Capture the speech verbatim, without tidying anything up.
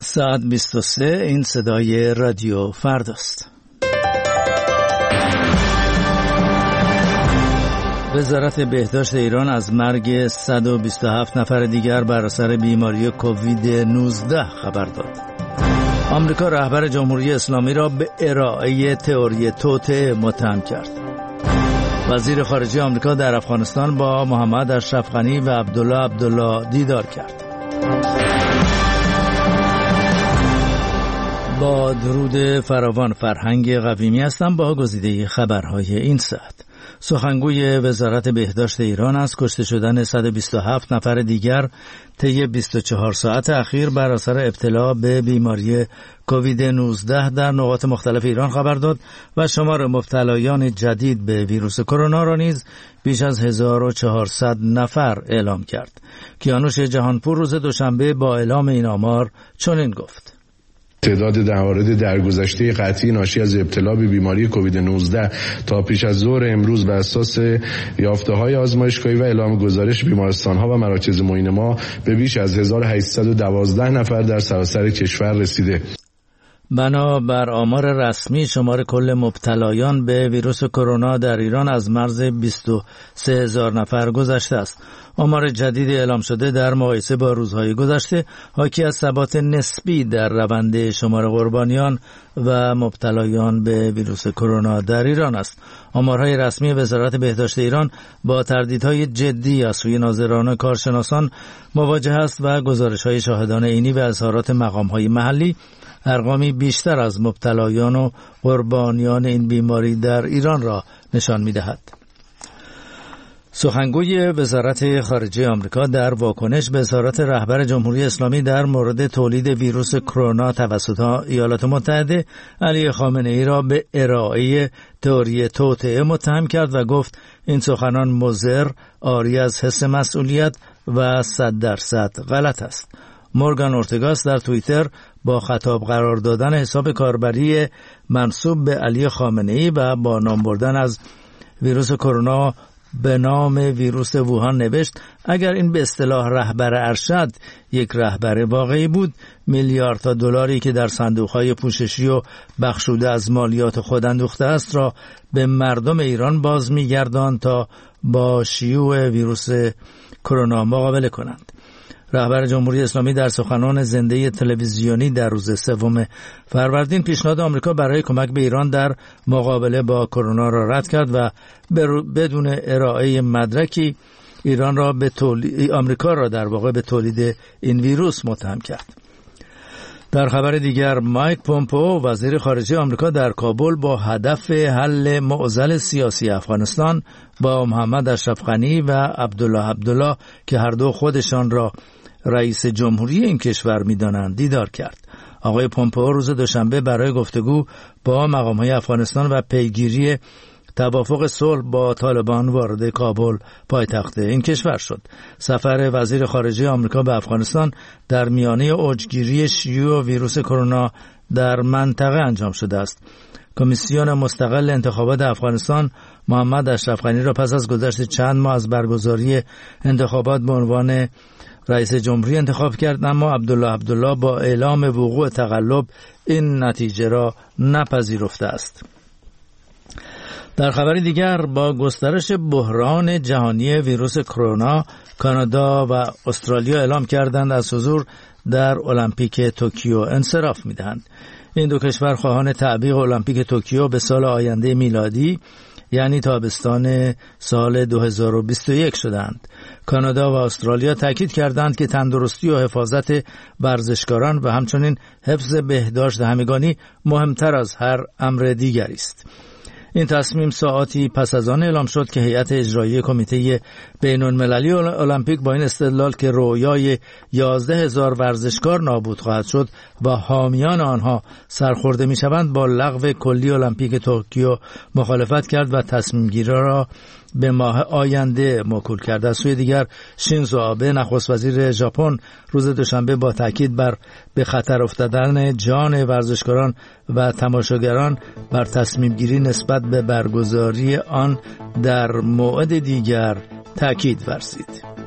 ساعت بیست و سه. این صدای رادیو فرداست. وزارت بهداشت ایران از مرگ صد و بیست و هفت نفر دیگر بر اثر بیماری کووید نوزده خبر داد. آمریکا رهبر جمهوری اسلامی را به ارائه تئوری توطئه متهم کرد. وزیر خارجه آمریکا در افغانستان با محمد اشرف غنی و عبدالله عبدالله دیدار کرد. با درود فراوان، فرهنگ قویمی هستم با گزیده خبرهای این ساعت. سخنگوی وزارت بهداشت ایران از کشته شدن صد و بیست و هفت نفر دیگر طی بیست و چهار ساعت اخیر بر اثر ابتلا به بیماری کووید نوزده در نقاط مختلف ایران خبر داد و شمار مبتلایان جدید به ویروس کرونا را نیز بیش از هزار و چهارصد نفر اعلام کرد. کیانوش جهانپور روز دوشنبه با اعلام این آمار چنین گفت: تعداد موارد درگذشته قطعی ناشی از ابتلا به بیماری کووید نوزده تا پیش از ظهر امروز بر اساس یافته‌های آزمایشگاهی و اعلام گزارش بیمارستان‌ها و مراکز معاینه ما به بیش از هزار و هشتصد و دوازده نفر در سراسر کشور رسیده. بنابر آمار رسمی، شمار کل مبتلایان به ویروس کرونا در ایران از مرز بیست و سه هزار نفر گذشته است. آمار جدید اعلام شده در مقایسه با روزهای گذشته حاکی از ثبات نسبی در روند شمار قربانیان و مبتلایان به ویروس کرونا در ایران است. آمارهای رسمی وزارت بهداشت ایران با تردیدهای جدی از سوی ناظران و کارشناسان مواجه است و گزارش‌های شاهدان عینی و اظهارات مقام‌های محلی ارقامی بیشتر از مبتلایان و قربانیان این بیماری در ایران را نشان می‌دهد. سخنگوی وزارت خارجه آمریکا در واکنش به اظهارات رهبر جمهوری اسلامی در مورد تولید ویروس کرونا توسط ایالات متحده، علی خامنه ای را به ارائه تئوری توطئه متهم کرد و گفت این سخنان مضر، عاری از حس مسئولیت و صد درصد غلط است. مورگان اورتگاس در توییتر با خطاب قرار دادن حساب کاربری منسوب به علی خامنه ای و با نام بردن از ویروس کرونا به نام ویروس ووهان نوشت: اگر این به اصطلاح رهبر ارشد یک رهبر واقعی بود، میلیاردها دلاری که در صندوق‌های پوششی و بخشوده از مالیات خود اندوخته است را به مردم ایران باز می‌گرداند تا با شیوع ویروس کرونا مقابله کنند. رهبر جمهوری اسلامی در سخنان زنده تلویزیونی در روز سوم فروردین پیشنهاد آمریکا برای کمک به ایران در مقابله با کرونا را رد کرد و بدون ارائه مدرکی ایران را به تولید آمریکا را در واقع به تولید این ویروس متهم کرد. در خبر دیگر، مایک پومپئو وزیر خارجه آمریکا در کابل با هدف حل معضل سیاسی افغانستان با محمد اشرف غنی و عبدالله عبدالله که هر دو خودشان را رئیس جمهوری این کشور می‌دانند دیدار کرد. آقای پومپئو روز دوشنبه برای گفتگو با مقام‌های افغانستان و پیگیری توافق صلح با طالبان وارد کابل پایتخت این کشور شد. سفر وزیر خارجه آمریکا به افغانستان در میانه اوجگیری شیوع ویروس کرونا در منطقه انجام شده است. کمیسیون مستقل انتخابات افغانستان محمد اشرف غنی را پس از گذشت چند ماه از برگزاری انتخابات به عنوان رئیس جمهوری انتخاب کرد، اما عبدالله عبدالله با اعلام وقوع تقلب این نتیجه را نپذیرفته است. در خبر دیگر، با گسترش بحران جهانی ویروس کرونا، کانادا و استرالیا اعلام کردند از حضور در المپیک توکیو انصراف می‌دهند. این دو کشور خواهان تعبیق المپیک توکیو به سال آینده میلادی یعنی تابستان سال دو هزار و بیست و یک شدند. کانادا و استرالیا تاکید کردند که تندرستی و حفاظت ورزشکاران و همچنین حفظ بهداشت همگانی مهمتر از هر امر دیگری است. این تصمیم ساعاتی پس از آن اعلام شد که هیئت اجرایی کمیته بین‌المللی المپیک با این استدلال که رویای یازده هزار ورزشکار نابود خواهد شد و حامیان آنها سرخورده می‌شوند، با لغو کلی المپیک توکیو مخالفت کرد و تصمیم گیری را به ماه آینده موکول کرد. از سوی دیگر، شینزو آبه نخست وزیر ژاپن روز دوشنبه با تاکید بر به خطر افتادن جان ورزشکاران و تماشاگران بر تصمیم گیری نسبت به برگزاری آن در موعد دیگر تاکید ورزید.